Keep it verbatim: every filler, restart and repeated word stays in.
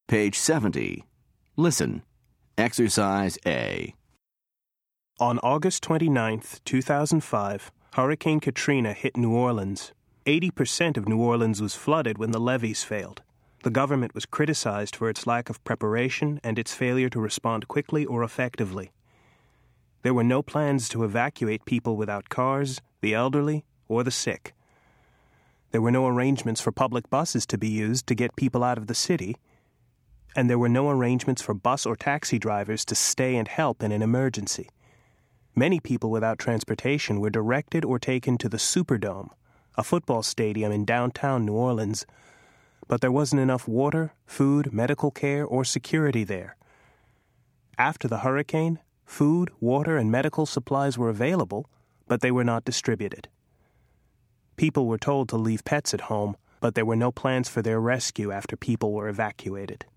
Page seventy. Listen. Exercise A. On August twenty-ninth, two thousand five, Hurricane Katrina hit New Orleans. eighty percent of New Orleans was flooded when the levees failed. The government was criticized for its lack of preparation and its failure to respond quickly or effectively. There were no plans to evacuate people without cars, the elderly, or the sick. There were no arrangements for public buses to be used to get people out of the city, and there were no arrangements for bus or taxi drivers to stay and help in an emergency. Many people without transportation were directed or taken to the Superdome, a football stadium in downtown New Orleans, but there wasn't enough water, food, medical care, or security there. After the hurricane, food, water, and medical supplies were available, but they were not distributed. People were told to leave pets at home, but there were no plans for their rescue after people were evacuated.